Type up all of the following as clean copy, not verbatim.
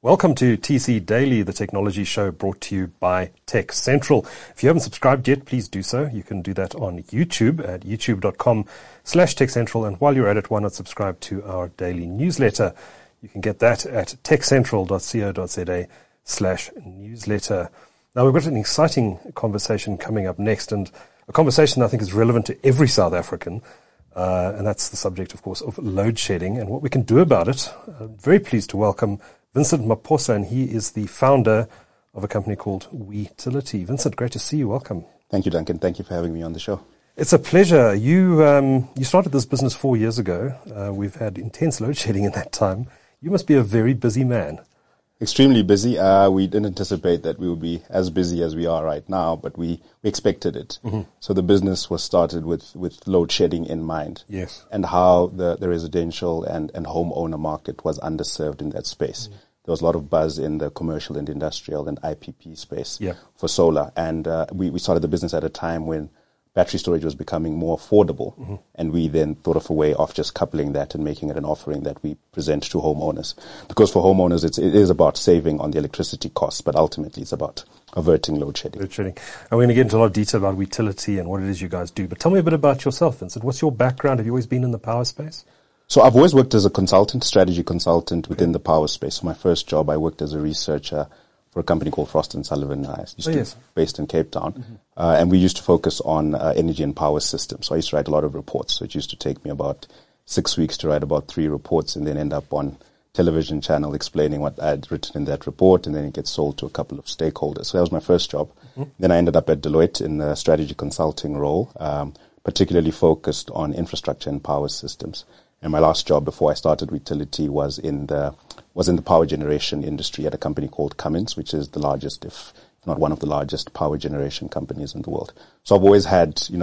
Welcome to TC Daily, the technology show brought to you by Tech Central. If you haven't subscribed yet, please do so. You can do that on YouTube at youtube.com/TechCentral. And while you're at it, why not subscribe to our daily newsletter? You can get that at techcentral.co.za/newsletter. Now, we've got an exciting conversation coming up next, and a conversation I think is relevant to every South African. And that's the subject, of course, of load shedding and what we can do about it. I'm very pleased to welcome Vincent Maphosa, and he is the founder of a company called Wetility. Vincent, great to see you. Welcome. Thank you, Duncan. Thank you for having me on the show. It's a pleasure. You started this business 4 years ago. We've had intense load shedding in that time. You must be a very busy man. Extremely busy. We didn't anticipate that we would be as busy as we are right now, but we expected it. Mm-hmm. So the business was started with load shedding in mind. Yes. And how the residential and homeowner market was underserved in that space. Mm-hmm. There was a lot of buzz in the commercial and industrial and IPP space for solar. And we started the business at a time when battery storage was becoming more affordable. Mm-hmm. And we then thought of a way of just coupling that and making it an offering that we present to homeowners. Because for homeowners, it is about saving on the electricity costs, but ultimately it's about averting load shedding. And we're going to get into a lot of detail about Wetility and what it is you guys do. But tell me a bit about yourself, Vincent. What's your background? Have you always been in the power space? So I've always worked as a consultant, strategy consultant within the power space. So my first job, I worked as a researcher for a company called Frost & Sullivan, based in Cape Town. Mm-hmm. And we used to focus on energy and power systems. So I used to write a lot of reports. So it used to take me about 6 weeks to write about 3 reports and then end up on television channel explaining what I had written in that report, and then it gets sold to a couple of stakeholders. So that was my first job. Mm-hmm. Then I ended up at Deloitte in a strategy consulting role, particularly focused on infrastructure and power systems. And my last job before I started Wetility was in the power generation industry at a company called Cummins, which is the largest, if not one of the largest power generation companies in the world. So I've always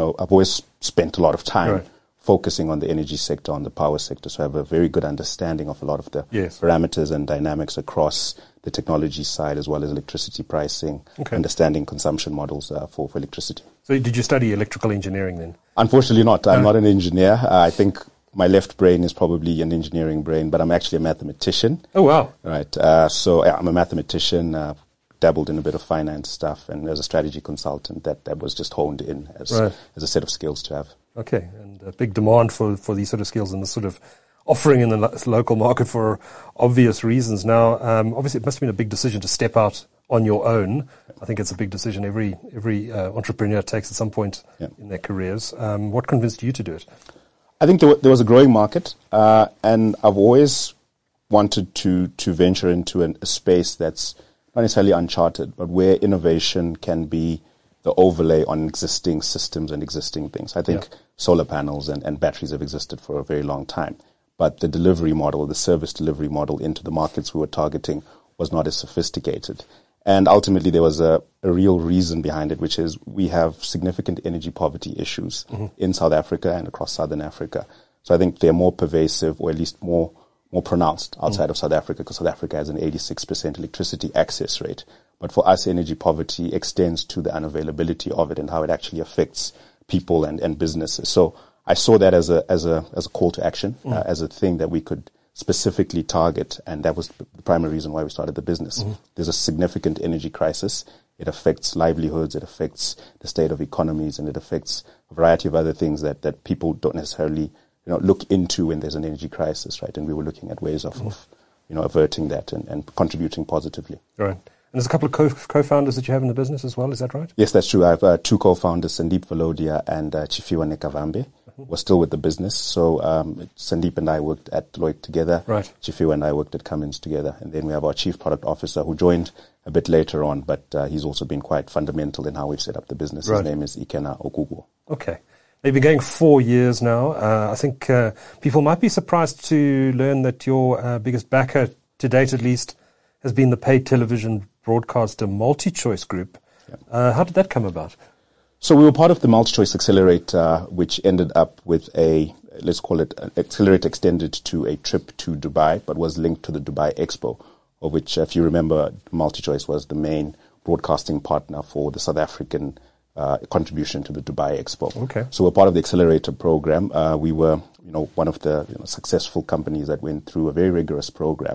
spent a lot of time focusing on the energy sector, on the power sector. So I have a very good understanding of a lot of the parameters and dynamics across the technology side, as well as electricity pricing, understanding consumption models for electricity. So did you study electrical engineering then? Unfortunately not. I'm not an engineer. I think my left brain is probably an engineering brain, but I'm actually a mathematician. Oh, wow. Right. So I'm a mathematician, dabbled in a bit of finance stuff, and as a strategy consultant, that was just honed in as a set of skills to have. Okay. And a big demand for these sort of skills and the sort of offering in the local market for obvious reasons. Now, obviously it must have been a big decision to step out on your own. I think it's a big decision every entrepreneur takes at some point in their careers. What convinced you to do it? I think there was a growing market, and I've always wanted to venture into a space that's not necessarily uncharted, but where innovation can be the overlay on existing systems and existing things. I think solar panels and batteries have existed for a very long time, but the delivery model, the service delivery model into the markets we were targeting was not as sophisticated. And ultimately, there was a real reason behind it, which is we have significant energy poverty issues in South Africa and across Southern Africa. So I think they're more pervasive, or at least more pronounced outside of South Africa, because South Africa has an 86% electricity access rate. But for us, energy poverty extends to the unavailability of it and how it actually affects people and businesses. So I saw that as a call to action, as a thing that we could specifically target, and that was the primary reason why we started the business. Mm-hmm. There's a significant energy crisis. It affects livelihoods, it affects the state of economies, and it affects a variety of other things that people don't necessarily look into when there's an energy crisis, right? And we were looking at ways of averting that and contributing positively. Right. And there's a couple of co-founders that you have in the business as well, is that right? Yes, that's true. I have 2 co-founders, Sandeep Valodia and Chifiwa Nekavambe. We're still with the business. So Sandeep and I worked at Deloitte together. Right. Chifiwa and I worked at Cummins together. And then we have our chief product officer who joined a bit later on, but he's also been quite fundamental in how we've set up the business. His name is Ikena Okugo. Okay. They've been going 4 years now. I think people might be surprised to learn that your biggest backer, to date at least, has been the paid television broadcaster MultiChoice Group. Yep. How did that come about? So we were part of the MultiChoice Accelerator, which ended up with let's call it an accelerator extended to a trip to Dubai, but was linked to the Dubai Expo, of which, if you remember, MultiChoice was the main broadcasting partner for the South African contribution to the Dubai Expo. Okay. So we're part of the Accelerator program. We were, one of the successful companies that went through a very rigorous program.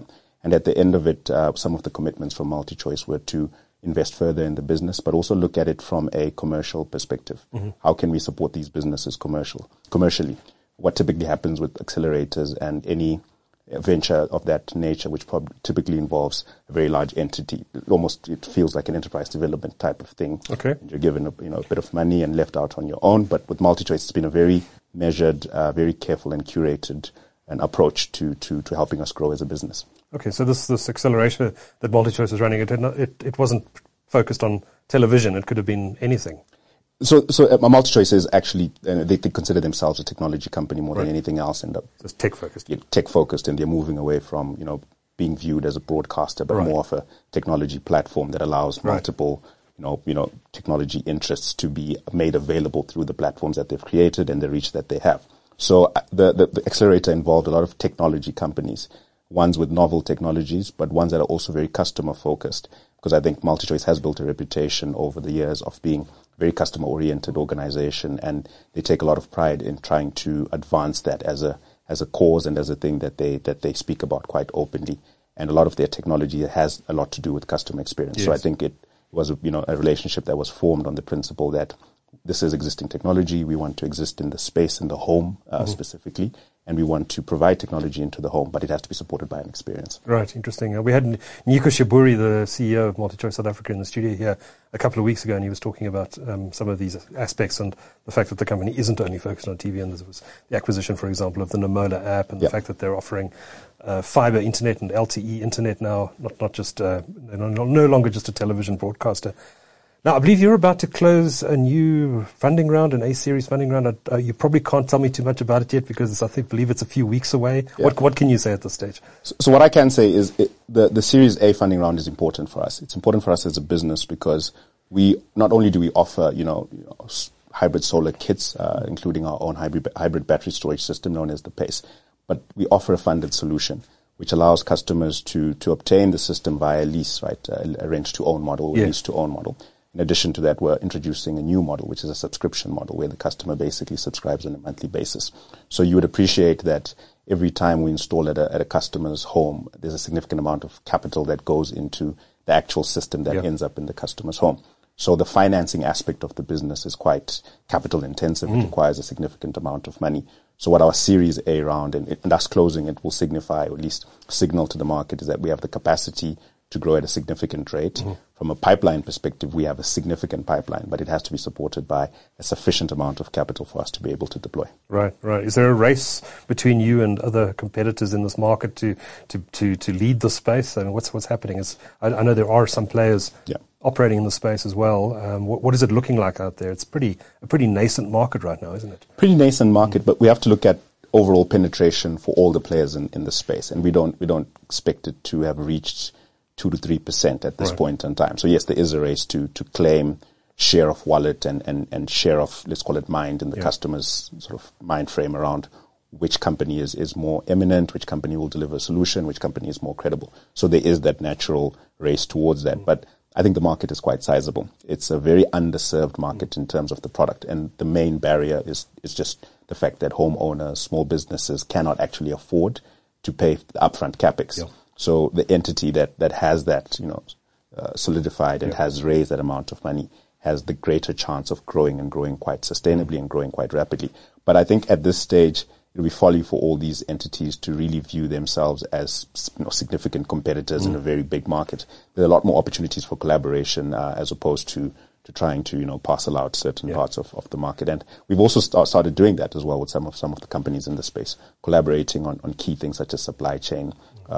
And at the end of it, some of the commitments from MultiChoice were to invest further in the business, but also look at it from a commercial perspective. Mm-hmm. How can we support these businesses commercially? What typically happens with accelerators and any venture of that nature, which typically involves a very large entity. It feels like an enterprise development type of thing. Okay. You're given a bit of money and left out on your own. But with MultiChoice, it's been a very measured, very careful and curated an approach to helping us grow as a business. Okay, so this accelerator that MultiChoice is running, it wasn't focused on television. It could have been anything. So MultiChoice is actually, they consider themselves a technology company more than anything else. And it's tech-focused. Yeah, tech-focused, and they're moving away from, being viewed as a broadcaster, but more of a technology platform that allows multiple, technology interests to be made available through the platforms that they've created and the reach that they have. So the accelerator involved a lot of technology companies, ones with novel technologies, but ones that are also very customer-focused, because I think MultiChoice has built a reputation over the years of being very customer-oriented organization, and they take a lot of pride in trying to advance that as a cause and as a thing that they speak about quite openly. And a lot of their technology has a lot to do with customer experience. Yes. So I think it was a relationship that was formed on the principle that this is existing technology. We want to exist in the space, in the home specifically, and we want to provide technology into the home, but it has to be supported by an experience. Right, interesting. We had Nico Shiburi, the CEO of MultiChoice South Africa, in the studio here a couple of weeks ago, and he was talking about some of these aspects and the fact that the company isn't only focused on TV, and there was the acquisition, for example, of the Namola app, and the fact that they're offering fiber internet and LTE internet now, not just they're no longer just a television broadcaster. Now, I believe you're about to close a new funding round, an A-series funding round. You probably can't tell me too much about it yet because I believe it's a few weeks away. Yeah. What can you say at this stage? So what I can say is the Series A funding round is important for us. It's important for us as a business because we not only do we offer, hybrid solar kits, including our own hybrid battery storage system known as the PACE, but we offer a funded solution which allows customers to obtain the system via lease, right? A rent-to-own model or lease-to-own model. In addition to that, we're introducing a new model, which is a subscription model, where the customer basically subscribes on a monthly basis. So you would appreciate that every time we install at a customer's home, there's a significant amount of capital that goes into the actual system that ends up in the customer's home. So the financing aspect of the business is quite capital intensive. It requires a significant amount of money. So what our Series A round and us closing it will signify, or at least signal to the market, is that we have the capacity to grow at a significant rate. From a pipeline perspective, we have a significant pipeline, but it has to be supported by a sufficient amount of capital for us to be able to deploy. Right. Is there a race between you and other competitors in this market to lead the space? I mean, what's happening? I know there are some players operating in the space as well. What is it looking like out there? It's a pretty nascent market right now, isn't it? Pretty nascent market, but we have to look at overall penetration for all the players in the space, and we don't expect it to have reached 2 to 3% at this point in time. So yes, there is a race to claim share of wallet and share of, let's call it, mind in the customer's sort of mind frame around which company is more eminent, which company will deliver a solution, which company is more credible. So there is that natural race towards that. But I think the market is quite sizable. It's a very underserved market in terms of the product. And the main barrier is just the fact that homeowners, small businesses cannot actually afford to pay the upfront capex. Yeah. So the entity that has that, solidified and has raised that amount of money has the greater chance of growing quite sustainably and growing quite rapidly. But I think at this stage, it will be folly for all these entities to really view themselves as significant competitors in a very big market. There are a lot more opportunities for collaboration as opposed to trying to parcel out certain parts of the market. And we've also started doing that as well with some of the companies in the space, collaborating on key things such as supply chain,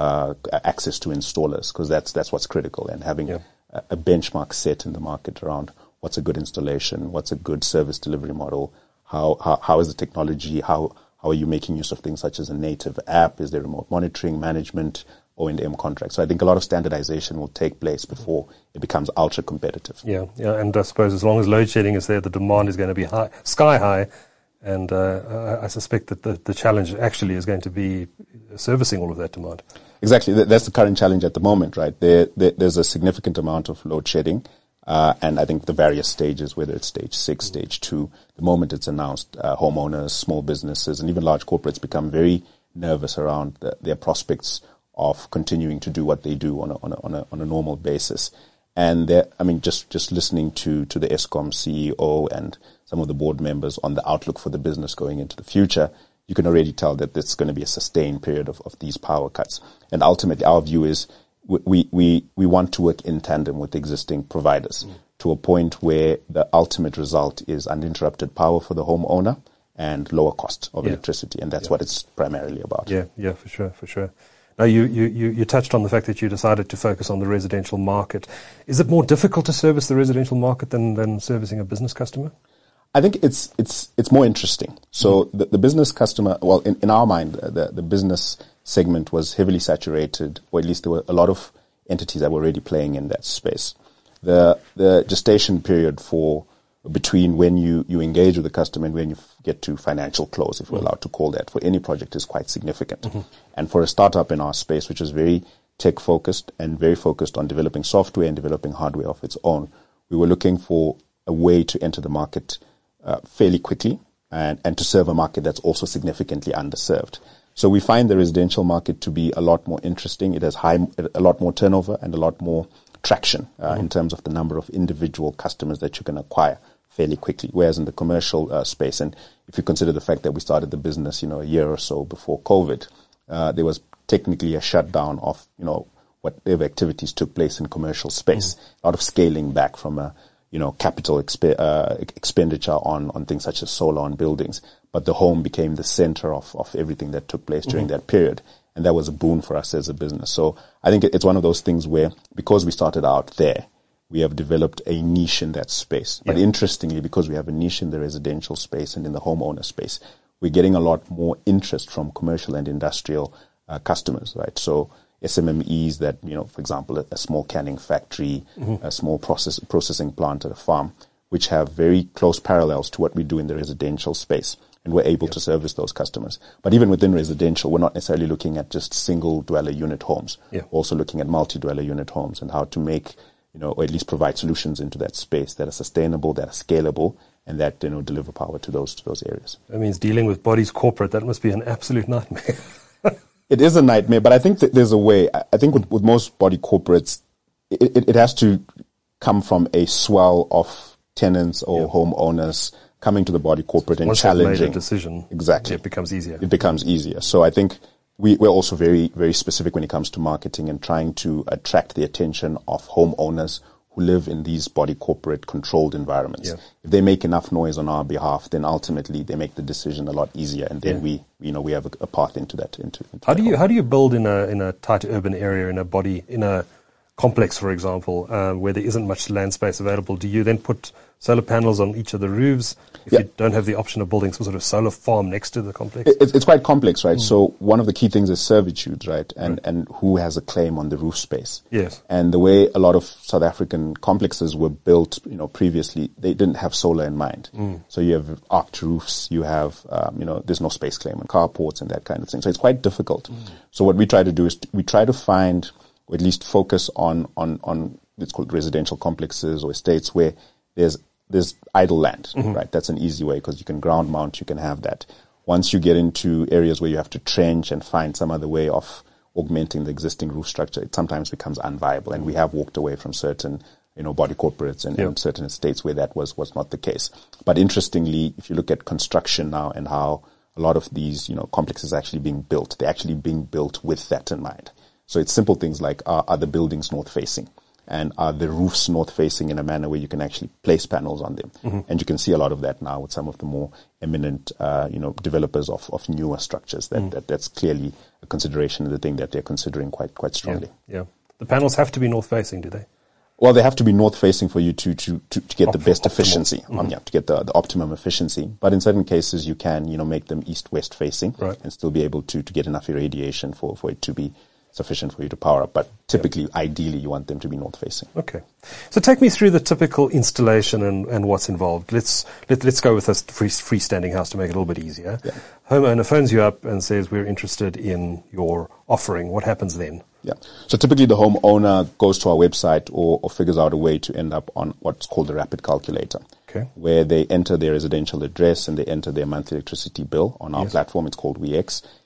access to installers, because that's what's critical, and having a benchmark set in the market around what's a good installation, what's a good service delivery model, how is the technology, how are you making use of things such as a native app, is there remote monitoring, management, O&M contracts. So I think a lot of standardization will take place before it becomes ultra competitive. Yeah, and I suppose as long as load shedding is there, the demand is going to be sky high, and I suspect that the challenge actually is going to be servicing all of that demand. Exactly, that's the current challenge at the moment, right? There's a significant amount of load shedding, and I think the various stages, whether it's stage 6, stage 2, the moment it's announced, homeowners, small businesses, and even large corporates become very nervous around their prospects of continuing to do what they do on a normal basis. And just listening to the Eskom CEO and some of the board members on the outlook for the business going into the future, you can already tell that it's going to be a sustained period of these power cuts. And ultimately, our view is we want to work in tandem with existing providers to a point where the ultimate result is uninterrupted power for the homeowner and lower cost of electricity. And that's what it's primarily about. Yeah, for sure. Now, you touched on the fact that you decided to focus on the residential market. Is it more difficult to service the residential market than servicing a business customer? I think it's more interesting. So the business customer, well, in our mind, the business segment was heavily saturated, or at least there were a lot of entities that were already playing in that space. The gestation period between when you engage with the customer and when you get to financial close, if we're allowed to call that, for any project is quite significant. Mm-hmm. And for a startup in our space, which is very tech focused and very focused on developing software and developing hardware of its own, we were looking for a way to enter the market fairly quickly and to serve a market that's also significantly underserved. So we find the residential market to be a lot more interesting. It has a lot more turnover and a lot more traction in terms of the number of individual customers that you can acquire fairly quickly. Whereas in the commercial space, and if you consider the fact that we started the business, a year or so before COVID, there was technically a shutdown of, whatever activities took place in commercial space. A lot of scaling back from a, capital expenditure on things such as solar on buildings. But the home became the center of everything that took place during that period. And that was a boon for us as a business. So I think it's one of those things where, because we started out there, we have developed a niche in that space. Yeah. But interestingly, because we have a niche in the residential space and in the homeowner space, we're getting a lot more interest from commercial and industrial customers, right? So SMMEs that, for example, a small canning factory, a small processing plant at a farm, which have very close parallels to what we do in the residential space. And we're able to service those customers. But even within residential, we're not necessarily looking at just single dweller unit homes. Yeah. We're also looking at multi-dweller unit homes and how to make, or at least provide solutions into that space that are sustainable, that are scalable, and that, deliver power to those areas. That means dealing with bodies corporate, that must be an absolute nightmare. It is a nightmare, but I think that there's a way. I think with most body corporates, it has to come from a swell of tenants or homeowners coming to the body corporate and challenging. Once they've made a decision, exactly, it becomes easier. It becomes easier. So I think we're also very, very specific when it comes to marketing and trying to attract the attention of homeowners who live in these body corporate controlled environments. Yeah. If they make enough noise on our behalf, then ultimately they make the decision a lot easier, and then we have a path into that. How do you build in a tight urban area, in a complex, for example, where there isn't much land space available? Do you then put solar panels on each of the roofs if you don't have the option of building some sort of solar farm next to the complex? It's quite complex, right? So one of the key things is servitude, right? And who has a claim on the roof space. Yes. And the way a lot of South African complexes were built, previously, they didn't have solar in mind. So you have arched roofs, you have, there's no space claim on carports and that kind of thing. So it's quite difficult. So what we try to do is we try to find, or at least focus on it's called residential complexes or estates where there's idle land, right? That's an easy way because you can ground mount, you can have that. Once you get into areas where you have to trench and find some other way of augmenting the existing roof structure, it sometimes becomes unviable. And we have walked away from certain, body corporates and certain estates where that was not the case. But interestingly, if you look at construction now and how a lot of these, complexes are actually being built, they're actually being built with that in mind. So it's simple things like, are the buildings north facing? And are the roofs north facing in a manner where you can actually place panels on them? And you can see a lot of that now with some of the more eminent, developers of newer structures. That's clearly a consideration, the thing that they're considering quite strongly. Yeah. The panels have to be north facing, do they? Well, they have to be north facing for you to get the best efficiency, to get the optimum efficiency. But in certain cases, you can, make them east-west facing and still be able to get enough irradiation for it to be sufficient for you to power up, but typically, ideally, you want them to be north-facing. Okay, so take me through the typical installation and what's involved. Let's go with this freestanding house to make it a little bit easier. Yeah. Homeowner phones you up and says, "We're interested in your offering." What happens then? Yeah, so typically the homeowner goes to our website or figures out a way to end up on what's called the rapid calculator. Okay. Where they enter their residential address and they enter their monthly electricity bill on our platform. It's called WeX.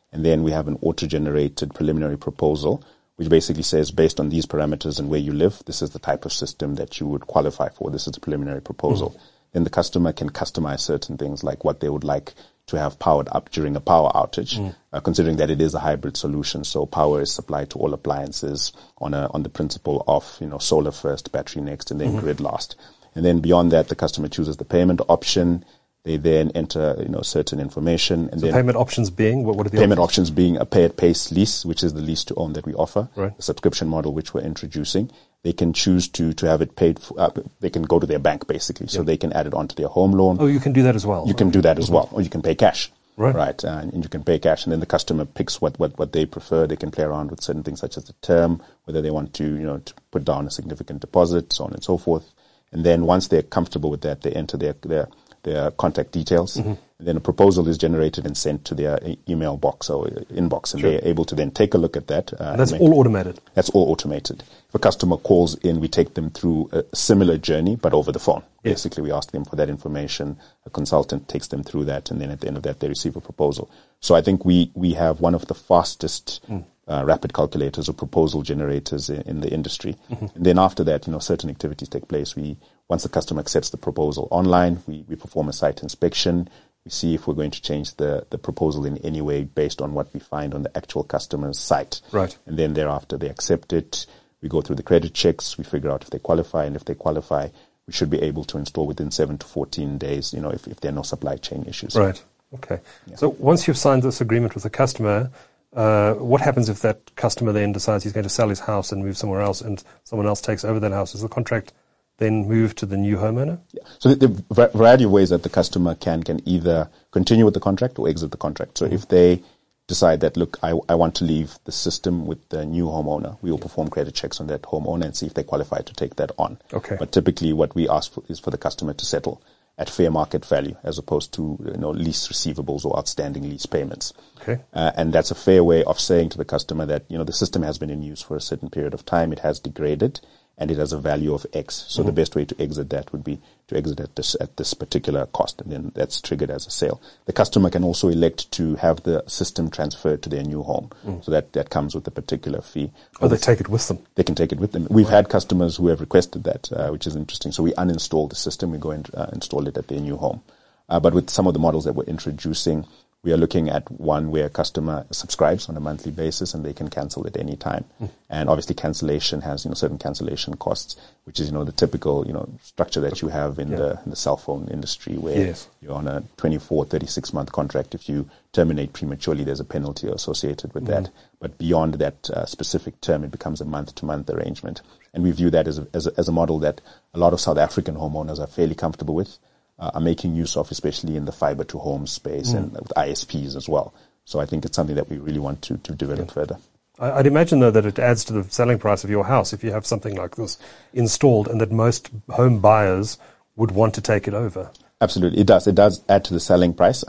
And then we have an auto-generated preliminary proposal, which basically says, based on these parameters and where you live, this is the type of system that you would qualify for. This is the preliminary proposal. Then the customer can customize certain things, like what they would like to have powered up during a power outage, considering that it is a hybrid solution. So power is supplied to all appliances on the principle of, solar first, battery next, and then grid last. And then beyond that, the customer chooses the payment option. They then enter, certain information. And then payment options being, what are the payment options being a pay at pace lease, which is the lease to own that we offer, right. The subscription model which we're introducing. They can choose to have it paid for, they can go to their bank basically, so they can add it onto their home loan. Oh, you can do that as well. You can do that as well, or you can pay cash. Right. And you can pay cash, and then the customer picks what they prefer. They can play around with certain things such as the term, whether they want to put down a significant deposit, so on and so forth. And then once they're comfortable with that, they enter their contact details. And then a proposal is generated and sent to their email box or inbox, and they're able to then take a look at that. That's all automated? That's all automated. If a customer calls in, we take them through a similar journey, but over the phone. Yes. Basically, we ask them for that information. A consultant takes them through that, and then at the end of that, they receive a proposal. So I think we have one of the fastest rapid calculators or proposal generators in the industry. And then after that, certain activities take place. Once the customer accepts the proposal online, we perform a site inspection. We see if we're going to change the proposal in any way based on what we find on the actual customer's site. Right. And then thereafter, they accept it. We go through the credit checks. We figure out if they qualify. And if they qualify, we should be able to install within 7 to 14 days, if there are no supply chain issues. Right. Okay. Yeah. So once you've signed this agreement with the customer, what happens if that customer then decides he's going to sell his house and move somewhere else, and someone else takes over that house? Does the contract then move to the new homeowner? Yeah. So the variety of ways that the customer can either continue with the contract or exit the contract. So if they decide that, look, I want to leave the system with the new homeowner, we will perform credit checks on that homeowner and see if they qualify to take that on. Okay. But typically what we ask for is for the customer to settle at fair market value as opposed to lease receivables or outstanding lease payments. Okay. And that's a fair way of saying to the customer that the system has been in use for a certain period of time, it has degraded, and it has a value of X. So the best way to exit that would be to exit at this particular cost, and then that's triggered as a sale. The customer can also elect to have the system transferred to their new home. So that comes with a particular fee. Oh, they take it with them? They can take it with them. We've had customers who have requested that, which is interesting. So we uninstall the system, we go and install it at their new home. But with some of the models that we're introducing, we are looking at one where a customer subscribes on a monthly basis and they can cancel at any time. And obviously cancellation has, certain cancellation costs, which is, the typical, structure that you have in the cell phone industry where you're on a 24, 36-month contract. If you terminate prematurely, there's a penalty associated with that. But beyond that specific term, it becomes a month-to-month arrangement. And we view that as a model that a lot of South African homeowners are fairly comfortable with. Are making use of, especially in the fiber to home space and with ISPs as well. So I think it's something that we really want to develop further. I'd imagine, though, that it adds to the selling price of your house if you have something like this installed, and that most home buyers would want to take it over. Absolutely, it does. It does add to the selling price.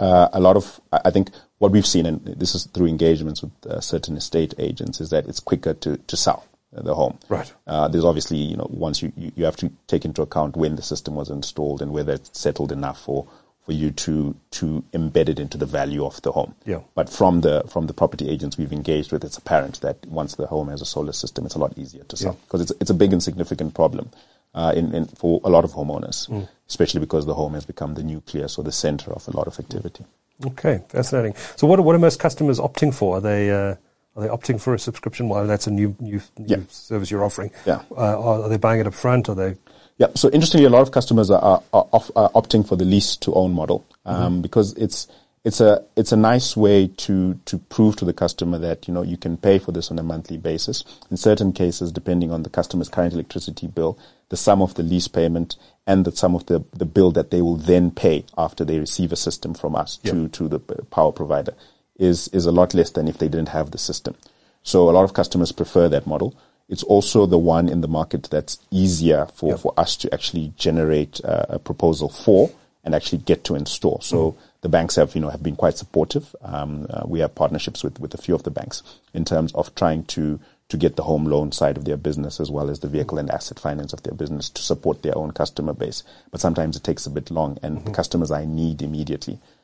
I think what we've seen, and this is through engagements with certain estate agents, is that it's quicker to sell the home. Right. There's obviously, once you have to take into account when the system was installed and whether it's settled enough for you to embed it into the value of the home. Yeah. But from the property agents we've engaged with, it's apparent that once the home has a solar system, it's a lot easier to sell because it's a big and significant problem for a lot of homeowners, especially because the home has become the nucleus or the center of a lot of activity. Okay, fascinating. So what are most customers opting for? Are they opting for a subscription? Well, that's a new service you're offering. Yeah. Are they buying it up front? Are they? Yeah. So interestingly, a lot of customers are opting for the lease to own model because it's a nice way to prove to the customer that you can pay for this on a monthly basis. In certain cases, depending on the customer's current electricity bill, the sum of the lease payment and the sum of the bill that they will then pay after they receive a system from us to the power provider is a lot less than if they didn't have the system. So a lot of customers prefer that model. It's also the one in the market that's easier for us to actually generate a proposal for and actually get to install. So the banks have been quite supportive. We have partnerships with a few of the banks in terms of trying to get the home loan side of their business as well as the vehicle and asset finance of their business to support their own customer base. But sometimes it takes a bit long and the customers are in need immediately.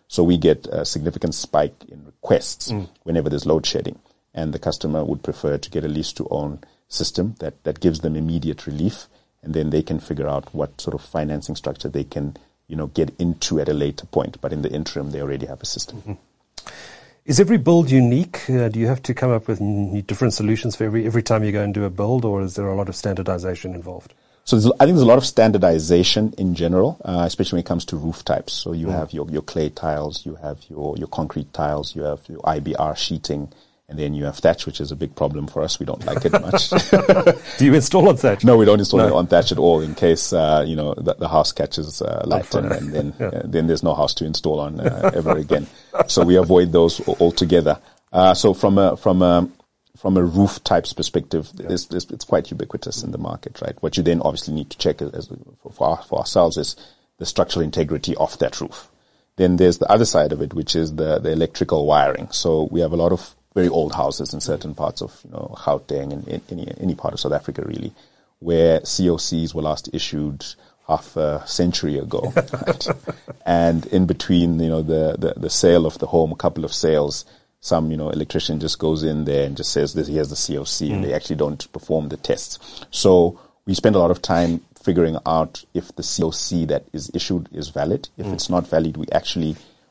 So we get a significant spike in requests whenever there's load shedding. And the customer would prefer to get a lease-to-own system that gives them immediate relief, and then they can figure out what sort of financing structure they can, get into at a later point. But in the interim, they already have a system. Mm-hmm. Is every build unique? Do you have to come up with different solutions for every time you go and do a build, or is there a lot of standardization involved? So I think there's a lot of standardization in general, especially when it comes to roof types. So you have your clay tiles, you have your concrete tiles, you have your IBR sheeting, and then you have thatch, which is a big problem for us. We don't like it much. Do you install on thatch? No, we don't install it on thatch at all in case, the house catches light and then there's no house to install on ever again. So we avoid those altogether. So from a roof types perspective, it's quite ubiquitous in the market, right? What you then obviously need to check for ourselves is the structural integrity of that roof. Then there's the other side of it, which is the electrical wiring. So we have a lot of very old houses in certain parts of, Gauteng and any part of South Africa really, where COCs were last issued half a century ago, right? And in between, the sale of the home, a couple of sales, some, electrician just goes in there and just says this, here's the COC, and they actually don't perform the tests. So we spend a lot of time figuring out if the COC that is issued is valid. If it's not valid, we actually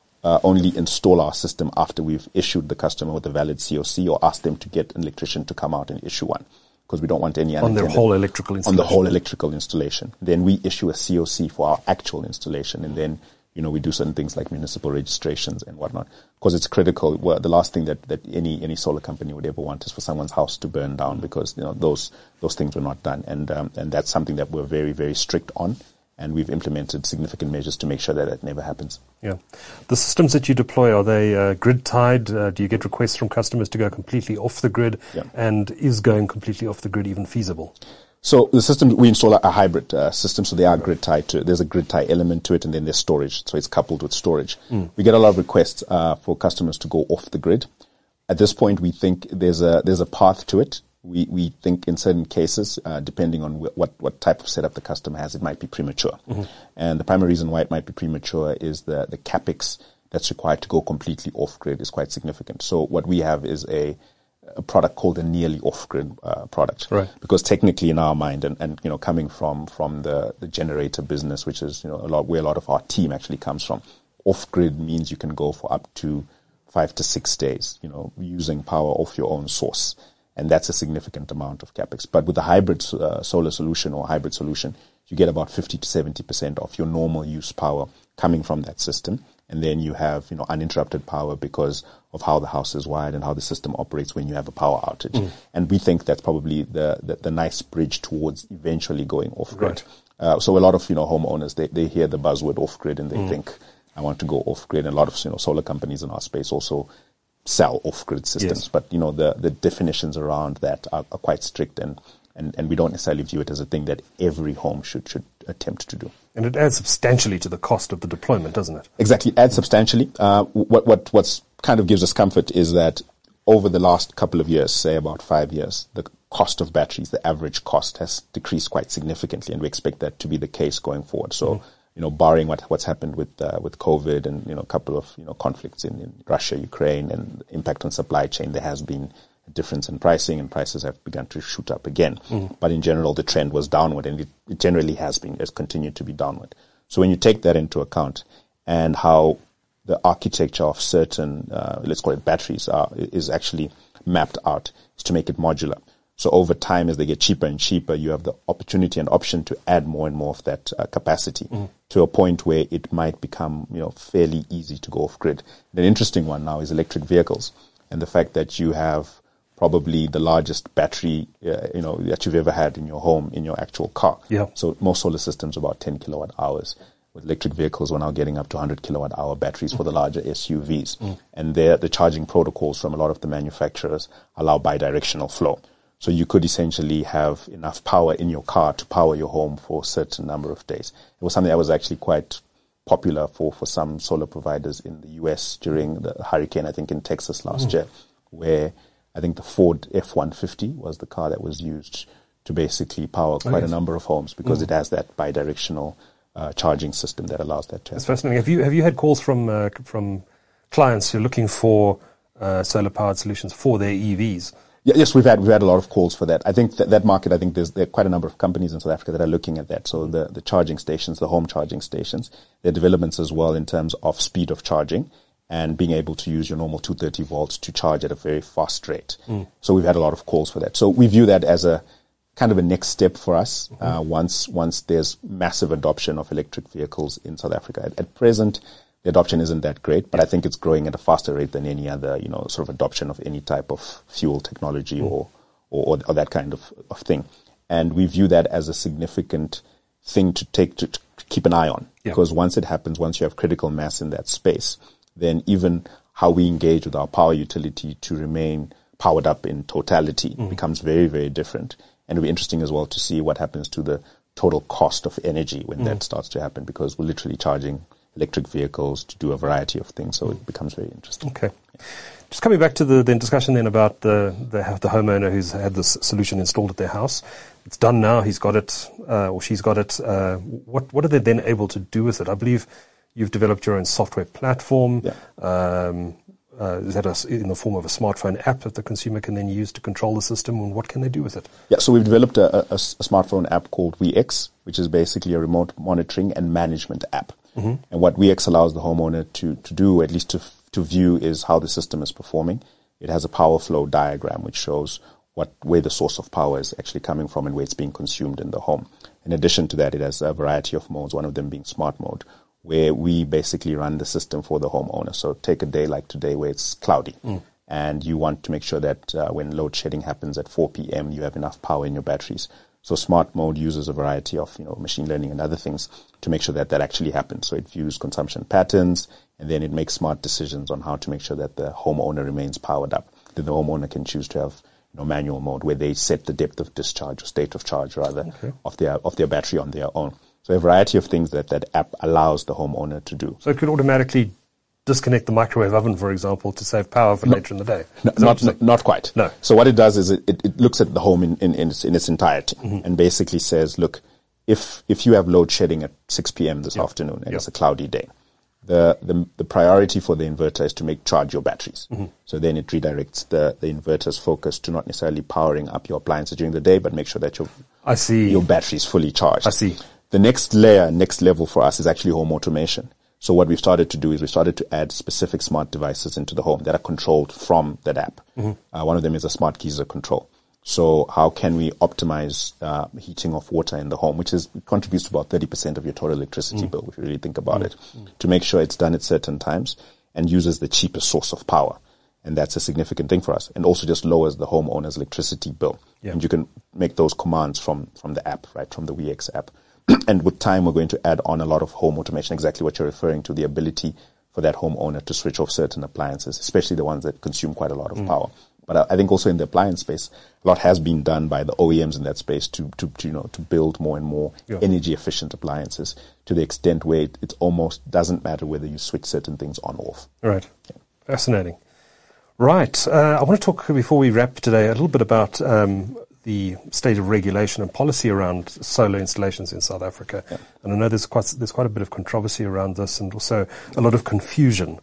only install our system after we've issued the customer with a valid COC, or ask them to get an electrician to come out and issue one, because we don't want any on their whole electrical installation. On the whole electrical installation. Then we issue a COC for our actual installation, and then we do certain things like municipal registrations and whatnot, because it's critical. Well, the last thing that any solar company would ever want is for someone's house to burn down, because those things were not done, and that's something that we're very, very strict on. And we've implemented significant measures to make sure that never happens. Yeah. The systems that you deploy, are they grid-tied? Do you get requests from customers to go completely off the grid? Yeah. And is going completely off the grid even feasible? So the system, we install a hybrid system, so they are grid-tied to it. There's a grid-tie element to it, and then there's storage, so it's coupled with storage. We get a lot of requests for customers to go off the grid. At this point, we think there's a path to it. We think in certain cases, depending on what type of setup the customer has, it might be premature. And the primary reason why it might be premature is the capex that's required to go completely off-grid is quite significant. So what we have is a product called a nearly off-grid product. Right. Because technically in our mind, and coming from the generator business, which is where a lot of our team actually comes from, off-grid means you can go for up to 5 to 6 days, using power off your own source. And that's a significant amount of capex. But with a hybrid solar solution or hybrid solution, you get about 50 to 70% of your normal use power coming from that system. And then you have, uninterrupted power because of how the house is wired and how the system operates when you have a power outage. And we think that's probably the nice bridge towards eventually going off-grid. Right. So a lot of, homeowners, they hear the buzzword off-grid and they think, I want to go off-grid. And a lot of, solar companies in our space also sell off-grid systems. Yes. But, the definitions around that are quite strict, and we don't necessarily view it as a thing that every home should attempt to do. And it adds substantially to the cost of the deployment, doesn't it? Exactly, it adds substantially. What's kind of gives us comfort is that over the last couple of years, say about 5 years, the cost of batteries, the average cost, has decreased quite significantly, and we expect that to be the case going forward. So, barring what's happened with COVID and a couple of conflicts in Russia, Ukraine, and impact on supply chain, there has been a difference in pricing, and prices have begun to shoot up again. But in general, the trend was downward, and it generally has continued to be downward. So when you take that into account, and how the architecture of certain, let's call it batteries, is actually mapped out, is to make it modular. So over time, as they get cheaper and cheaper, you have the opportunity and option to add more and more of that capacity to a point where it might become, fairly easy to go off grid. And an interesting one now is electric vehicles, and the fact that you have probably the largest battery, that you've ever had in your home, in your actual car. Yeah. So most solar systems are about 10 kilowatt hours. With electric vehicles, we're now getting up to 100 kilowatt hour batteries for the larger SUVs. And the charging protocols from a lot of the manufacturers allow bidirectional flow. So you could essentially have enough power in your car to power your home for a certain number of days. It was something that was actually quite popular for some solar providers in the US during the hurricane, I think in Texas last year, where I think the Ford F-150 was the car that was used to basically power quite a number of homes, because it has that bidirectional charging system that allows that to happen. That's fascinating. Have you had calls from clients who are looking for solar powered solutions for their EVs? Yes, we've had a lot of calls for that. I think that market, there are quite a number of companies in South Africa that are looking at that. So the charging stations, the home charging stations, their developments as well in terms of speed of charging and being able to use your normal 230 volts to charge at a very fast rate. So we've had a lot of calls for that. So we view that as a kind of a next step for us once there's massive adoption of electric vehicles in South Africa. At present, the adoption isn't that great, but I think it's growing at a faster rate than any other, sort of adoption of any type of fuel technology or that kind of thing. And we view that as a significant thing to keep an eye on, because once it happens, once you have critical mass in that space, then even how we engage with our power utility to remain powered up in totality becomes very, very different. And it'll be interesting as well to see what happens to the total cost of energy when that starts to happen, because we're literally charging electric vehicles to do a variety of things. So it becomes very interesting. Okay. Just coming back to the discussion then about the homeowner who's had this solution installed at their house. It's done now. He's got it, or she's got it. What are they then able to do with it? I believe you've developed your own software platform. Is that in the form of a smartphone app that the consumer can then use to control the system? And what can they do with it? Yeah, so we've developed a smartphone app called WeX, which is basically a remote monitoring and management app. And what WeX allows the homeowner to do, at least to view, is how the system is performing. It has a power flow diagram which shows where the source of power is actually coming from and where it's being consumed in the home. In addition to that, it has a variety of modes, one of them being smart mode, where we basically run the system for the homeowner. So take a day like today where it's cloudy and you want to make sure that when load shedding happens at 4 p.m., you have enough power in your batteries. So smart mode uses a variety of machine learning and other things to make sure that actually happens. So it views consumption patterns, and then it makes smart decisions on how to make sure that the homeowner remains powered up. Then the homeowner can choose to have manual mode, where they set the depth of discharge or state of charge rather of their battery on their own. So a variety of things that app allows the homeowner to do. So it could automatically disconnect the microwave oven, for example, to save power for later in the day? Not quite. No. So what it does is it looks at the home in its entirety and basically says, look, if you have load shedding at 6 p.m. this afternoon and it's a cloudy day, the priority for the inverter is to charge your batteries. So then it redirects the inverter's focus to not necessarily powering up your appliances during the day, but make sure that your battery is fully charged. I see. The next level for us is actually home automation. So what we've started to do is we started to add specific smart devices into the home that are controlled from that app. One of them is a smart geyser control. So how can we optimize heating of water in the home, which contributes to about 30% of your total electricity bill, if you really think about it, to make sure it's done at certain times and uses the cheapest source of power. And that's a significant thing for us. And also just lowers the homeowner's electricity bill. And you can make those commands from the app, right, from the WeX app. And with time, we're going to add on a lot of home automation, exactly what you're referring to, the ability for that homeowner to switch off certain appliances, especially the ones that consume quite a lot of power. But I think also in the appliance space, a lot has been done by the OEMs in that space to build more and more energy efficient appliances, to the extent where it almost doesn't matter whether you switch certain things on or off. Right. Yeah. Fascinating. Right. I want to talk, before we wrap today, a little bit about the state of regulation and policy around solar installations in South Africa. And I know there's quite a bit of controversy around this, and also a lot of confusion.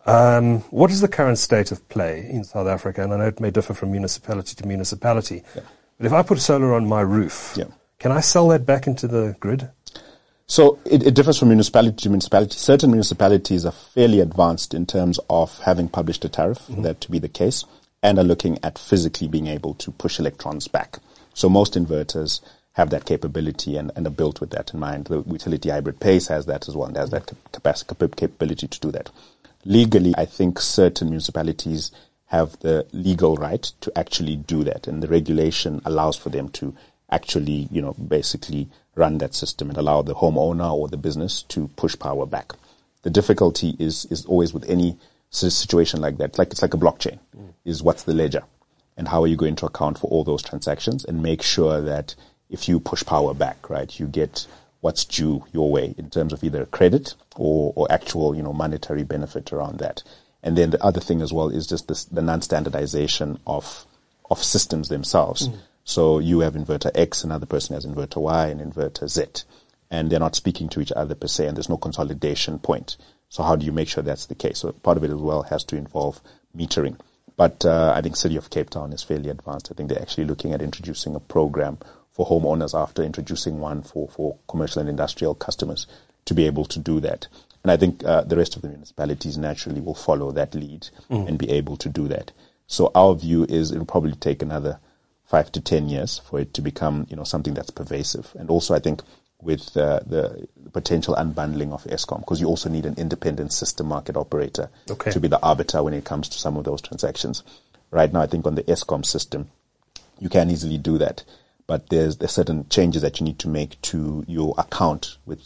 What is the current state of play in South Africa? And I know it may differ from municipality to municipality. But if I put solar on my roof, can I sell that back into the grid? So it differs from municipality to municipality. Certain municipalities are fairly advanced in terms of having published a tariff for that to be the case, and are looking at physically being able to push electrons back. So most inverters have that capability and are built with that in mind. The utility hybrid PACE has that as well, and has that capability to do that. Legally, I think certain municipalities have the legal right to actually do that, and the regulation allows for them to actually, basically run that system and allow the homeowner or the business to push power back. The difficulty is always with any situation like that, it's like a blockchain, is what's the ledger, and how are you going to account for all those transactions and make sure that if you push power back, right, you get what's due your way in terms of either credit or actual, monetary benefit around that. And then the other thing as well is just the non-standardization of systems themselves. So you have inverter X, another person has inverter Y and inverter Z. and they're not speaking to each other per se, and there's no consolidation point. So how do you make sure that's the case? So part of it as well has to involve metering. But I think City of Cape Town is fairly advanced. I think they're actually looking at introducing a program for homeowners after introducing one for commercial and industrial customers to be able to do that. And I think the rest of the municipalities naturally will follow that lead and be able to do that. So our view is it will probably take another 5 to 10 years for it to become, something that's pervasive. And also I think with the potential unbundling of Eskom, because you also need an independent system market operator to be the arbiter when it comes to some of those transactions. Right now, I think on the Eskom system, you can easily do that, but there's certain changes that you need to make to your account with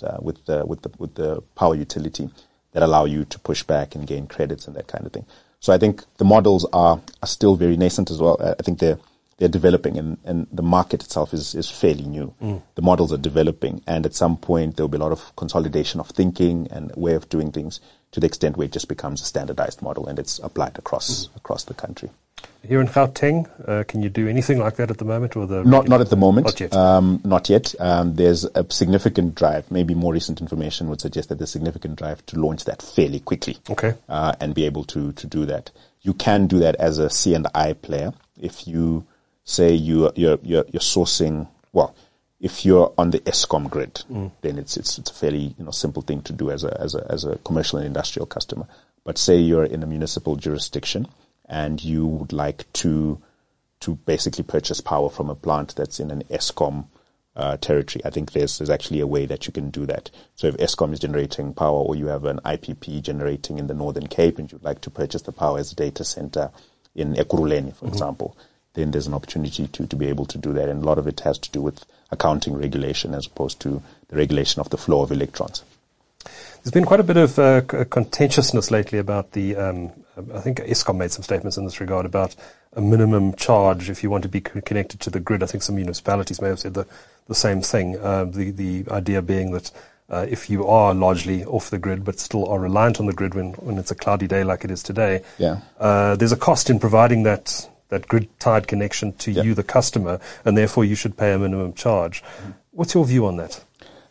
the power utility that allow you to push back and gain credits and that kind of thing. So I think the models are still very nascent as well. I think they're developing, and the market itself is fairly new. The models are developing, and at some point there will be a lot of consolidation of thinking and way of doing things to the extent where it just becomes a standardized model and it's applied across the country. Here in Gauteng, can you do anything like that at the moment? Or not at the moment. Not yet. Not yet. There's a significant drive. Maybe more recent information would suggest that there's a significant drive to launch that fairly quickly. Okay. And be able to do that. You can do that as a C&I player if you say you're sourcing. Well, if you're on the Eskom grid, then it's a fairly simple thing to do as a commercial and industrial customer. But say you're in a municipal jurisdiction and you would like to basically purchase power from a plant that's in an Eskom territory, I think there's actually a way that you can do that. So if Eskom is generating power, or you have an IPP generating in the Northern Cape and you'd like to purchase the power as a data center in Ekurhuleni, for example, then there's an opportunity to be able to do that. And a lot of it has to do with accounting regulation as opposed to the regulation of the flow of electrons. There's been quite a bit of contentiousness lately about I think Eskom made some statements in this regard about a minimum charge if you want to be connected to the grid. I think some municipalities may have said the same thing. The idea being that if you are largely off the grid but still are reliant on the grid when it's a cloudy day like it is today, there's a cost in providing that grid-tied connection to you, the customer, and therefore you should pay a minimum charge. What's your view on that?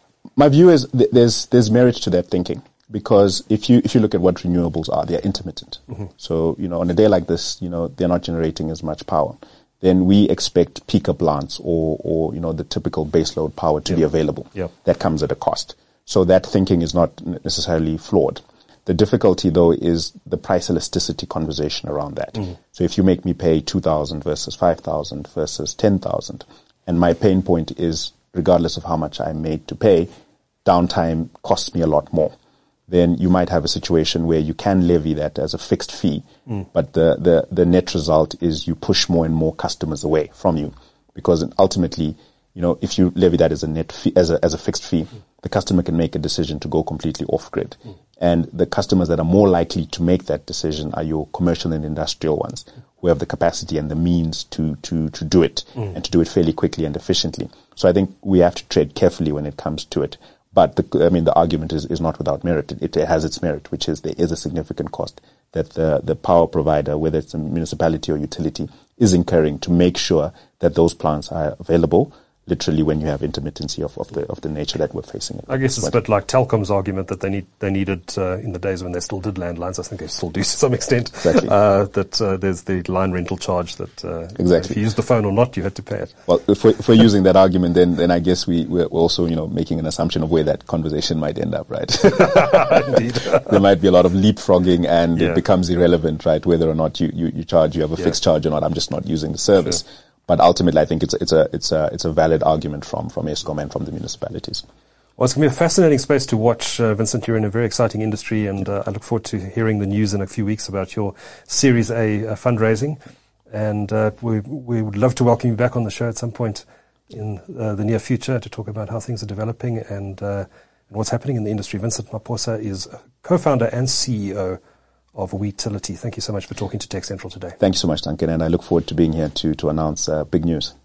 My view is there's merit to that thinking, because if you look at what renewables are, they're intermittent. So, on a day like this, they're not generating as much power. Then we expect peaker plants or the typical baseload power to be available. That comes at a cost. So that thinking is not necessarily flawed. The difficulty, though, is the price elasticity conversation around that. So if you make me pay 2,000 versus 5,000 versus 10,000, and my pain point is, regardless of how much I'm made to pay, downtime costs me a lot more, then you might have a situation where you can levy that as a fixed fee, but the net result is you push more and more customers away from you, because ultimately, if you levy that as a net fee, as a fixed fee, the customer can make a decision to go completely off grid. And the customers that are more likely to make that decision are your commercial and industrial ones, who have the capacity and the means to do it, and to do it fairly quickly and efficiently. So I think we have to tread carefully when it comes to it. But the argument is not without merit. It has its merit, which is there is a significant cost that the power provider, whether it's a municipality or utility, is incurring to make sure that those plants are available, literally when you have intermittency of the nature that we're facing. I guess it's a bit like Telkom's argument that they needed in the days when they still did landlines. I think they still do to some extent. Exactly. That there's the line rental charge that if you use the phone or not, you had to pay it. Well, if we're using that argument, then I guess we're also making an assumption of where that conversation might end up, right? Indeed. There might be a lot of leapfrogging, and it becomes irrelevant, right? Whether or not you charge, you have a fixed charge or not. I'm just not using the service. Sure. But ultimately, I think it's a valid argument from Eskom and from the municipalities. Well, it's going to be a fascinating space to watch, Vincent. You're in a very exciting industry, and I look forward to hearing the news in a few weeks about your Series A fundraising. And we would love to welcome you back on the show at some point in the near future to talk about how things are developing and what's happening in the industry. Vincent Maposa is co-founder and CEO of Wetility. Thank you so much for talking to Tech Central today. Thank you so much, Duncan, and I look forward to being here to announce big news.